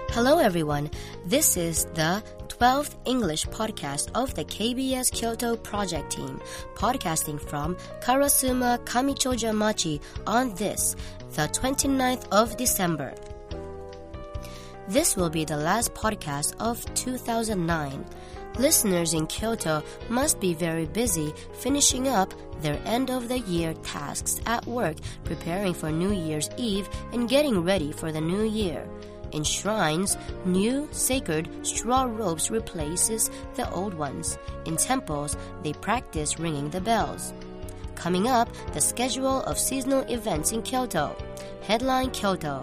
Hello everyone, this is the 12th English podcast of the KBS Kyoto project team, podcasting from Karasuma Kamichoja Machi on this, the 29th of December. This will be the last podcast of 2009. Listeners in Kyoto must be very busy finishing up their end-of-the-year tasks at work, preparing for New Year's Eve and getting ready for the new year. In shrines, new sacred straw ropes replaces the old ones. In temples, they practice ringing the bells. Coming up, the schedule of seasonal events in Kyoto. Headline Kyoto.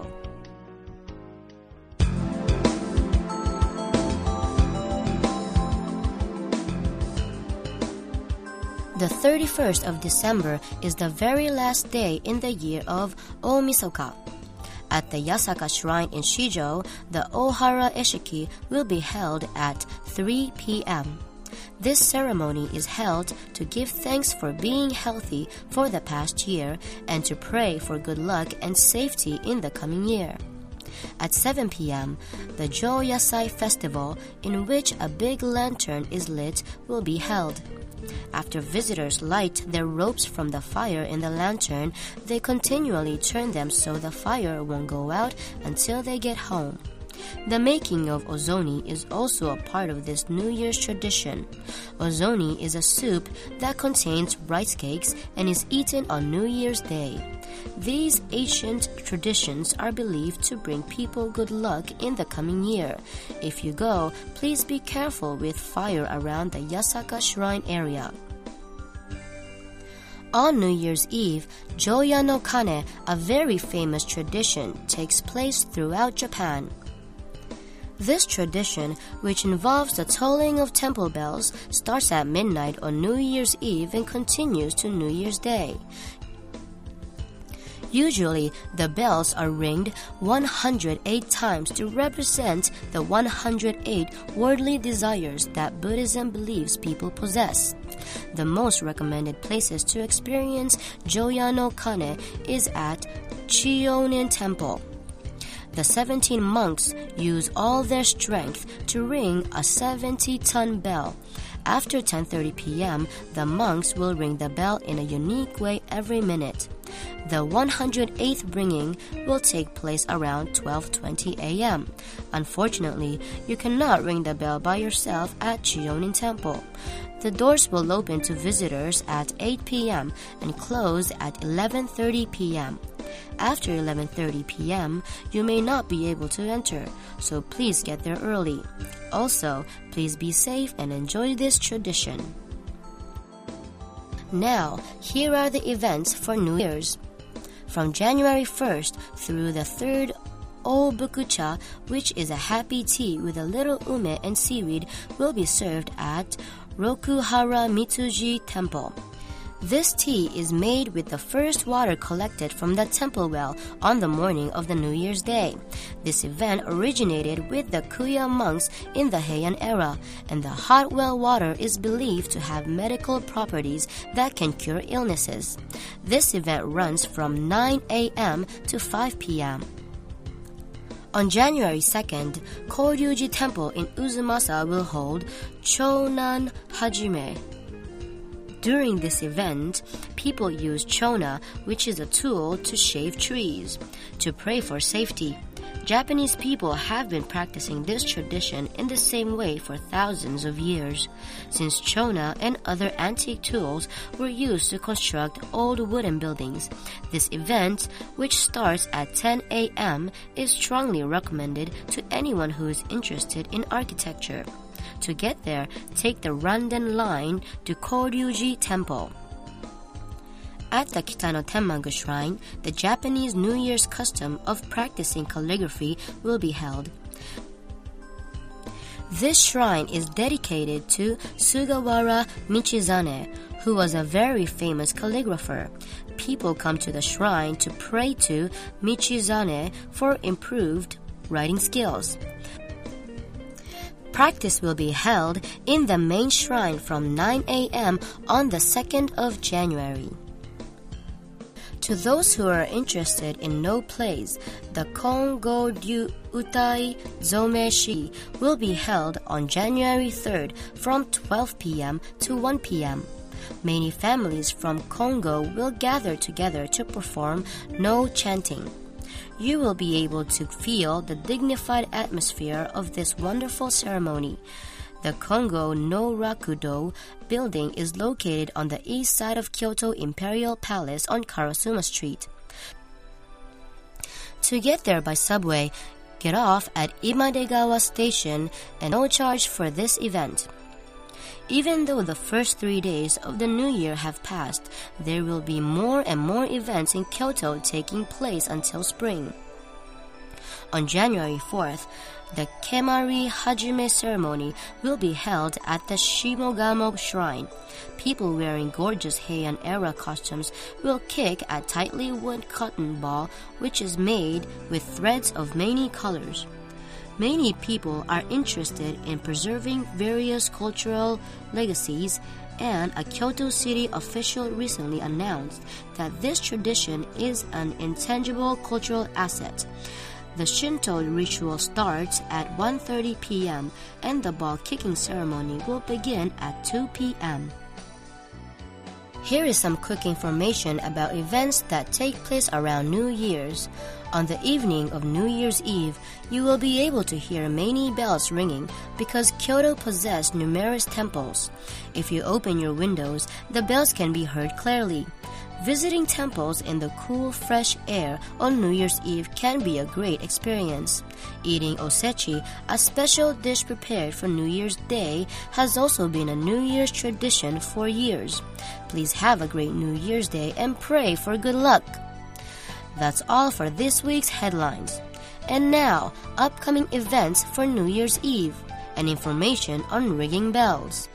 The 31st of December is the very last day in the year of Omisoka. At the Yasaka Shrine in Shijo, the Ohara Eshiki will be held at 3 p.m. This ceremony is held to give thanks for being healthy for the past year and to pray for good luck and safety in the coming year. At 7 p.m., the Jo-Yasai Festival, in which a big lantern is lit, will be held. After visitors light their ropes from the fire in the lantern, they continually turn them so the fire won't go out until they get home. The making of ozoni is also a part of this New Year's tradition. Ozoni is a soup that contains rice cakes and is eaten on New Year's Day. These ancient traditions are believed to bring people good luck in the coming year. If you go, please be careful with fire around the Yasaka Shrine area. On New Year's Eve, Joya no Kane, a very famous tradition, takes place throughout Japan. This tradition, which involves the tolling of temple bells, starts at midnight on New Year's Eve and continues to New Year's Day. Usually, the bells are ringed 108 times to represent the 108 worldly desires that Buddhism believes people possess. The most recommended places to experience Joya no Kane is at Chiyonin Temple. The 17 monks use all their strength to ring a 70-ton bell. After 10:30 p.m., the monks will ring the bell in a unique way every minute. The 108th ringing will take place around 12:20 a.m. Unfortunately, you cannot ring the bell by yourself at Chiyonin Temple. The doors will open to visitors at 8 p.m. and close at 11:30 p.m. After 11:30 p.m., you may not be able to enter, so please get there early. Also, please be safe and enjoy this tradition. Now, here are the events for New Year's. From January 1st through the 3rd, Obukucha, which is a happy tea with a little ume and seaweed, will be served at Rokuhara Mitsuji Temple. This tea is made with the first water collected from the temple well on the morning of the New Year's Day. This event originated with the Kuya monks in the Heian era, and the hot well water is believed to have medical properties that can cure illnesses. This event runs from 9 a.m. to 5 p.m. On January 2nd, Koryuji Temple in Uzumasa will hold Chonan Hajime. During this event, people use chona, which is a tool to shave trees, to pray for safety. Japanese people have been practicing this tradition in the same way for thousands of years. Since chona and other antique tools were used to construct old wooden buildings, this event, which starts at 10 a.m., is strongly recommended to anyone who is interested in architecture. To get there, take the Randen line to Koryuji Temple. At the Kitano Tenmangu Shrine, the Japanese New Year's custom of practicing calligraphy will be held. This shrine is dedicated to Sugawara Michizane, who was a very famous calligrapher. People come to the shrine to pray to Michizane for improved writing skills. Practice will be held in the main shrine from 9 a.m. on the 2nd of January. To those who are interested in no plays, the Kongo Ryu Utai Zomeshi will be held on January 3rd from 12 p.m. to 1 p.m. Many families from Kongo will gather together to perform no chanting. You will be able to feel the dignified atmosphere of this wonderful ceremony. The Kongo no Rakudo building is located on the east side of Kyoto Imperial Palace on Karasuma Street. To get there by subway, get off at Imadegawa Station and no charge for this event. Even though the first 3 days of the new year have passed, there will be more and more events in Kyoto taking place until spring. On January 4th, the Kemari Hajime ceremony will be held at the Shimogamo Shrine. People wearing gorgeous Heian-era costumes will kick a tightly wound cotton ball which is made with threads of many colors. Many people are interested in preserving various cultural legacies, and a Kyoto City official recently announced that this tradition is an intangible cultural asset. The Shinto ritual starts at 1:30 p.m. and the ball kicking ceremony will begin at 2 p.m. Here is some quick information about events that take place around New Year's. On the evening of New Year's Eve, you will be able to hear many bells ringing because Kyoto possesses numerous temples. If you open your windows, the bells can be heard clearly. Visiting temples in the cool, fresh air on New Year's Eve can be a great experience. Eating osechi, a special dish prepared for New Year's Day, has also been a New Year's tradition for years. Please have a great New Year's Day and pray for good luck. That's all for this week's headlines. And now, upcoming events for New Year's Eve and information on ringing bells.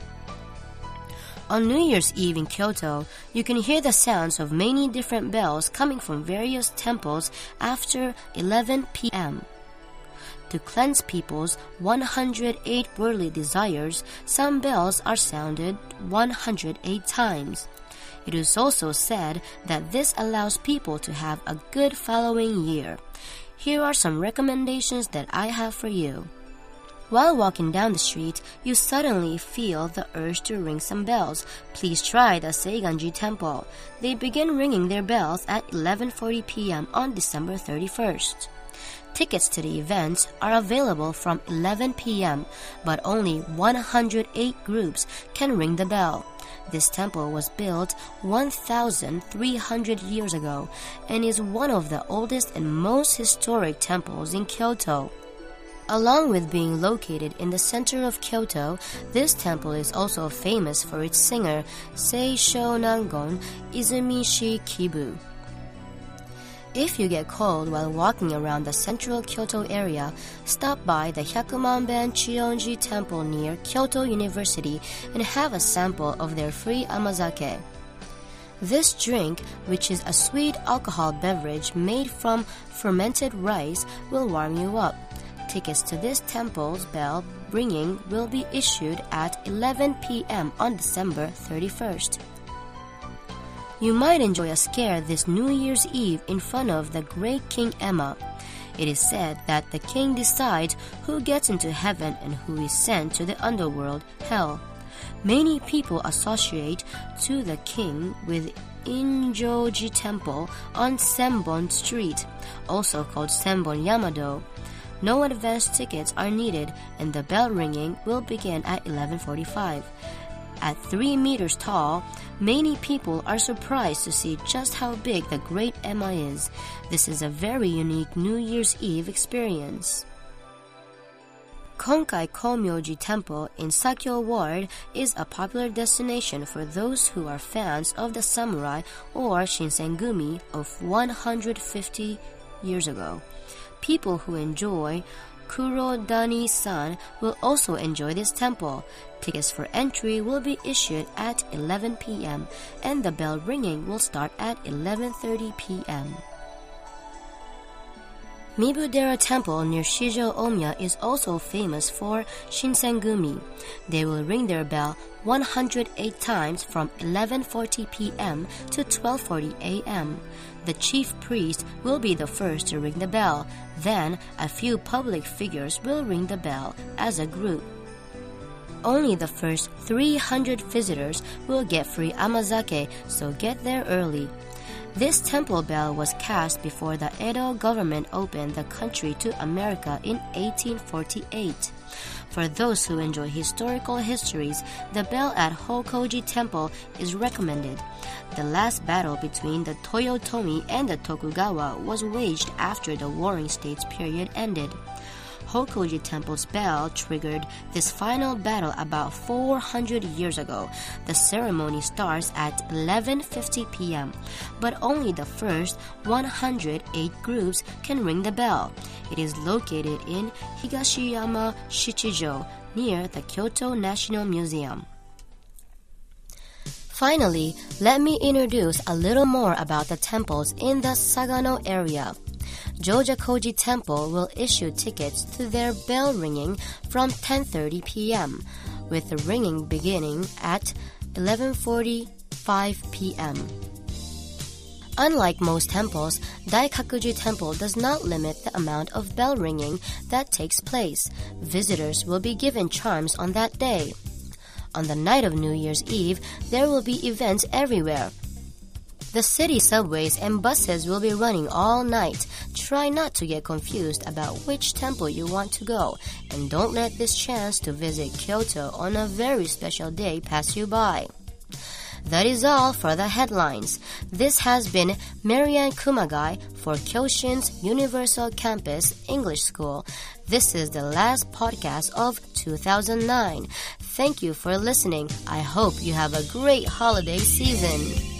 On New Year's Eve in Kyoto, you can hear the sounds of many different bells coming from various temples after 11 p.m. To cleanse people's 108 worldly desires, some bells are sounded 108 times. It is also said that this allows people to have a good following year. Here are some recommendations that I have for you. While walking down the street, you suddenly feel the urge to ring some bells. Please try the Seiganji Temple. They begin ringing their bells at 11:40 p.m. on December 31st. Tickets to the event are available from 11 p.m., but only 108 groups can ring the bell. This temple was built 1,300 years ago and is one of the oldest and most historic temples in Kyoto. Along with being located in the center of Kyoto, this temple is also famous for its singer, Seisho Nangon Izumishi Kibu. If you get cold while walking around the central Kyoto area, stop by the Hyakumanben Chionji Temple near Kyoto University and have a sample of their free amazake. This drink, which is a sweet alcohol beverage made from fermented rice, will warm you up. Tickets to this temple's bell ringing will be issued at 11 p.m. on December 31st. You might enjoy a scare this New Year's Eve in front of the great King Emma. It is said that the king decides who gets into heaven and who is sent to the underworld, hell. Many people associate to the king with Injoji Temple on Senbon Street, also called Senbon Yamado. No advance tickets are needed and the bell ringing will begin at 11:45. At 3 meters tall, many people are surprised to see just how big the Great Emma is. This is a very unique New Year's Eve experience. Konkai Komyoji Temple in Sakyo Ward is a popular destination for those who are fans of the samurai or Shinsengumi of 150 years ago. People who enjoy Kurodani-san will also enjoy this temple. Tickets for entry will be issued at 11 p.m. and the bell ringing will start at 11:30 p.m. Mibudera Temple near Shijo Omiya is also famous for Shinsengumi. They will ring their bell 108 times from 11:40 p.m. to 12:40 a.m. The chief priest will be the first to ring the bell. Then, a few public figures will ring the bell as a group. Only the first 300 visitors will get free amazake, so get there early. This temple bell was cast before the Edo government opened the country to America in 1848. For those who enjoy historical histories, the bell at Hokoji Temple is recommended. The last battle between the Toyotomi and the Tokugawa was waged after the Warring States period ended. Hokoji Temple's bell triggered this final battle about 400 years ago. The ceremony starts at 11:50 p.m., but only the first 108 groups can ring the bell. It is located in Higashiyama Shichijo, near the Kyoto National Museum. Finally, let me introduce a little more about the temples in the Sagano area. Jojakoji Temple will issue tickets to their bell ringing from 10:30 p.m., with the ringing beginning at 11:45 p.m. Unlike most temples, Daikakuji Temple does not limit the amount of bell ringing that takes place. Visitors will be given charms on that day. On the night of New Year's Eve, there will be events everywhere. The city subways and buses will be running all night. Try not to get confused about which temple you want to go, and don't let this chance to visit Kyoto on a very special day pass you by. That is all for the headlines. This has been Marianne Kumagai for Kyoshin's Universal Campus English School. This is the last podcast of 2009. Thank you for listening. I hope you have a great holiday season.